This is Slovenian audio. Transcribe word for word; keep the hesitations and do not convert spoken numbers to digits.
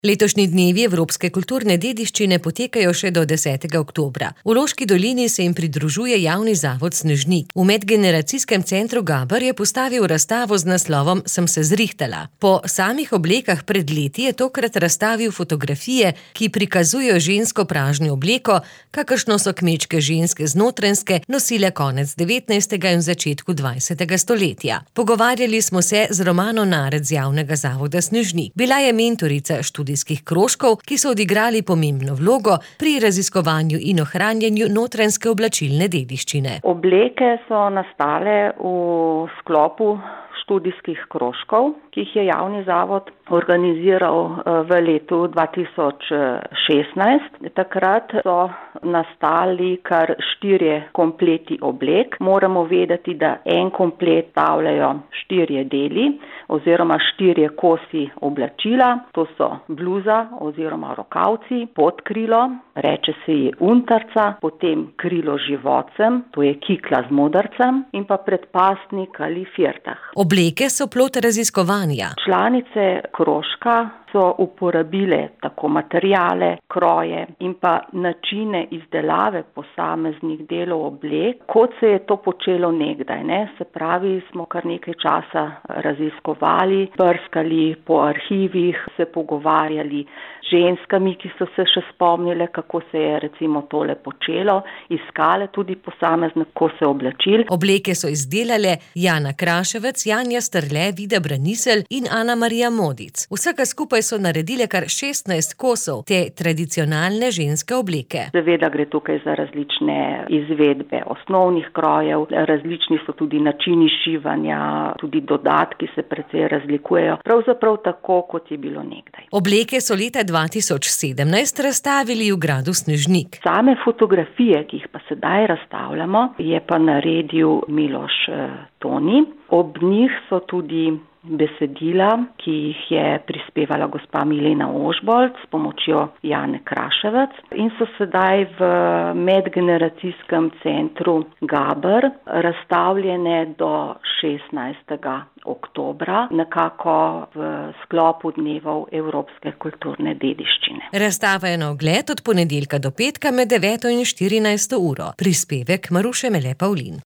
Letošnji dnevi evropske kulturne dediščine potekajo še do desetega oktobra. V Loški dolini se jim pridružuje javni zavod Snežnik. V medgeneracijskem centru Gaber je postavil razstavo z naslovom Sem se zrihtala. Po samih oblekah pred leti je tokrat razstavil fotografije, ki prikazujejo žensko pražnjo obleko, kakršno so kmečke ženske z Notranjske nosile konec devetnajstega in v začetku dvajsetega stoletja. Pogovarjali smo se z Romano Narec z javnega zavoda Snežnik. Bila je mentorica študij krožkov, ki so odigrali pomembno vlogo pri raziskovanju in ohranjanju notranjske oblačilne dediščine. Obleke so nastale v sklopu študijskih krožkov, ki jih je javni zavod organiziral v letu dva tisoč šestnajst. Takrat so nastali kar štirje kompleti oblek. Moramo vedeti, da en komplet stavljajo štirje deli oziroma štirje kosi oblačila. To so bluza oziroma rokavci, podkrilo, reče se ji untarca, potem krilo z životcem, to je kikla z modrcem in pa predpasnik ali firtah. Obleke so plod raziskovanja. Članice krožka so uporabile tako materijale, kroje in pa načine izdelave posameznih delov oblek, kot se je to počelo nekdaj, ne? Se pravi, smo kar nekaj časa raziskovali, brskali po arhivih, se pogovarjali z ženskami, ki so se še spomnile, kako se je recimo tole počelo, iskale tudi posamezne kose oblačil. Obleke so izdelale Jana Kraševec, Janja Strle, Vida Branisel in Ana Marija Modic. Vsega skupaj so naredile kar šestnajst kosov te tradicionalne ženske obleke. Seveda gre tukaj za različne izvedbe osnovnih krojev, različni so tudi načini šivanja, tudi dodatki se precej razlikujejo, pravzaprav tako, kot je bilo nekdaj. Obleke so leta dva tisoč sedemnajst razstavili v gradu Snežnik. Same fotografije, ki jih pa sedaj razstavljamo, je pa naredil Miloš Toni. Ob njih so tudi besedila, ki jih je prispevala gospa Milena Ožbolt s pomočjo Jane Kraševec in so sedaj v medgeneracijskem centru Gaber razstavljene do šestnajstega oktobra, nekako v sklopu dnevov evropske kulturne dediščine. Razstava je na ogled od ponedeljka do petka med deveto in štirinajsto uro. Prispevek Maruše Mele Pavlin.